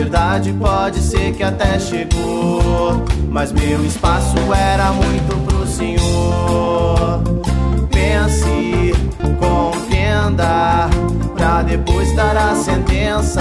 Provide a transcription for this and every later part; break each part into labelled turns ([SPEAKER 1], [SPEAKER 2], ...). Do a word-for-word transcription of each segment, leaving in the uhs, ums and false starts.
[SPEAKER 1] liberdade pode ser que até chegou, mas meu espaço era muito pro senhor. Pense, compreenda, pra depois dar a sentença.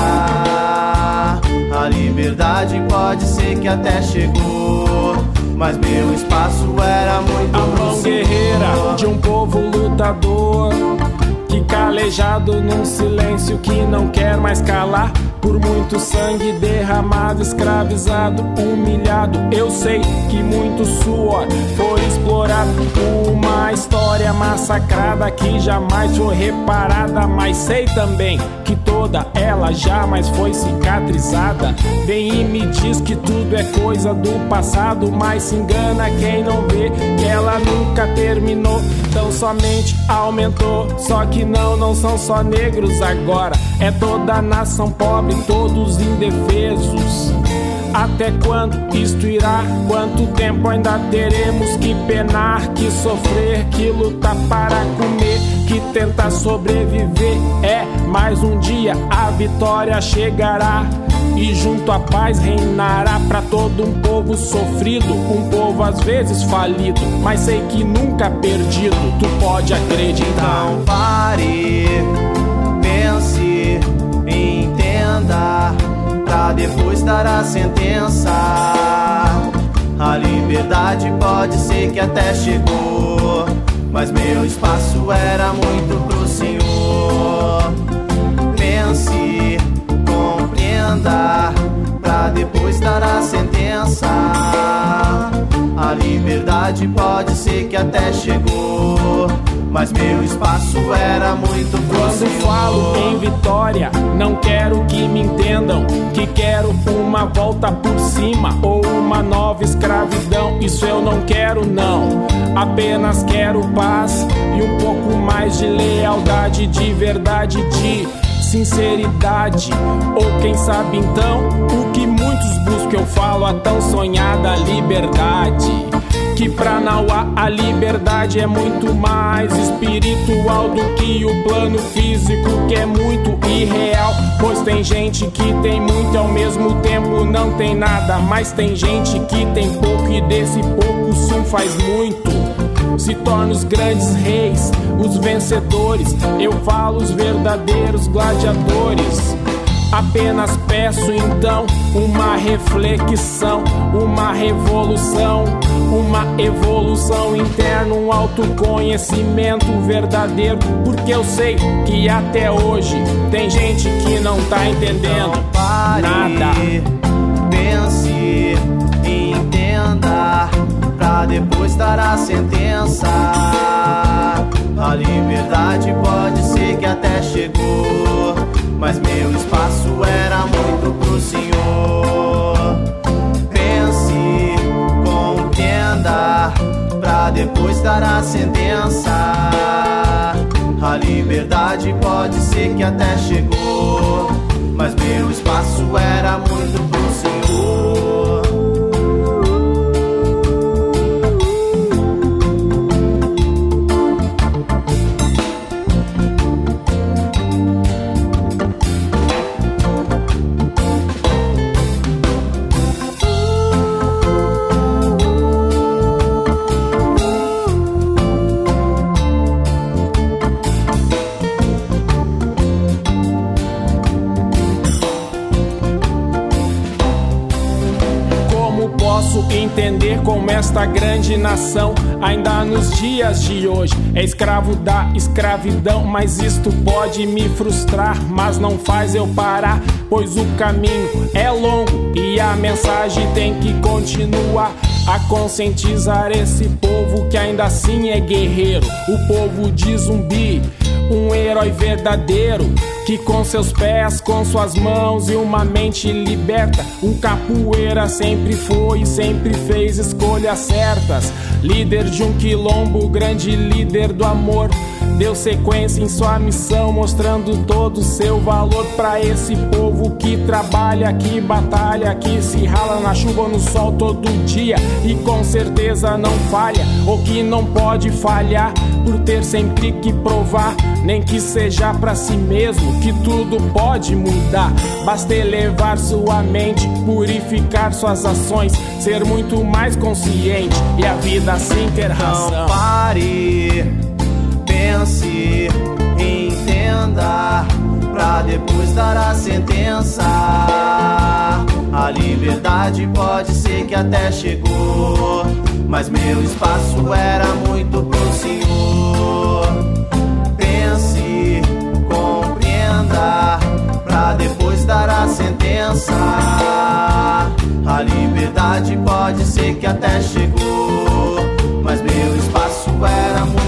[SPEAKER 1] A liberdade pode ser que até chegou, mas meu espaço era muito
[SPEAKER 2] A mão guerreira de um povo lutador, que calejado num silêncio que não quer mais calar. Por muito sangue derramado, escravizado, humilhado. Eu sei que muito suor foi explorado. Uma história massacrada que jamais foi reparada. Mas sei também que toda ela jamais foi cicatrizada. Vem e me diz que tudo é coisa do passado, mas se engana quem não vê que ela nunca terminou. Tão somente aumentou. Só que não, não são só negros agora, é toda a nação pobre, todos indefesos. Até quando isto irá? Quanto tempo ainda teremos que penar, que sofrer, que lutar para comer, que tentar sobreviver? É, mais um dia a vitória chegará e junto a paz reinará pra todo um povo sofrido, um povo às vezes falido, mas sei que nunca perdido, tu pode acreditar.
[SPEAKER 1] Então pare, pense, entenda, pra depois dar a sentença. A liberdade pode ser que até chegou, mas meu espaço era muito pro senhor. Pense, compreenda, pra depois dar a sentença. A liberdade pode ser que até chegou, mas meu espaço era muito pro
[SPEAKER 2] Quando
[SPEAKER 1] senhor.
[SPEAKER 2] falo em vitória, não quero que me entendam que quero uma volta por cima ou uma nova escravidão. Isso eu não quero, não. Apenas quero paz e um pouco mais de lealdade, de verdade, de sinceridade. Ou quem sabe então o que muitos buscam, eu falo a tão sonhada liberdade. Que pra Nauá a liberdade é muito mais espiritual do que o plano físico, que é muito irreal. Pois tem gente que tem muito e ao mesmo tempo não tem nada, mas tem gente que tem pouco e desse pouco sim faz muito. Se torna os grandes reis, os vencedores, eu falo os verdadeiros gladiadores. Apenas peço então uma reflexão, uma revolução, uma evolução interna, um autoconhecimento verdadeiro. Porque eu sei que até hoje tem gente que não tá entendendo
[SPEAKER 1] então, pare,
[SPEAKER 2] nada.
[SPEAKER 1] Pense, entenda, pra depois dar a sentença. A liberdade pode ser que até chegou, mas meu espaço era muito pro senhor. Pense, compreenda, pra depois dar a sentença. A liberdade pode ser que até chegou, mas meu espaço era muito pro senhor.
[SPEAKER 2] Entender como esta grande nação, ainda nos dias de hoje, é escravo da escravidão. Mas isto pode me frustrar, mas não faz eu parar, pois o caminho é longo e a mensagem tem que continuar. A conscientizar esse povo que ainda assim é guerreiro, o povo de Zumbi, um herói verdadeiro, que com seus pés, com suas mãos e uma mente liberta, um capoeira sempre foi e sempre fez escolhas certas. Líder de um quilombo, grande líder do amor, deu sequência em sua missão, mostrando todo o seu valor pra esse povo que trabalha, que batalha, que se rala na chuva ou no sol todo dia e com certeza não falha, ou que não pode falhar por ter sempre que provar, nem que seja pra si mesmo, que tudo pode mudar. Basta elevar sua mente, purificar suas ações, ser muito mais consciente e a vida assim ter razão.
[SPEAKER 1] Não pare, pense, entenda, pra depois dar a sentença. A liberdade pode ser que até chegou, mas meu espaço era muito pro senhor. Pense, compreenda, pra depois dar a sentença. A liberdade pode ser que até chegou, mas meu espaço era muito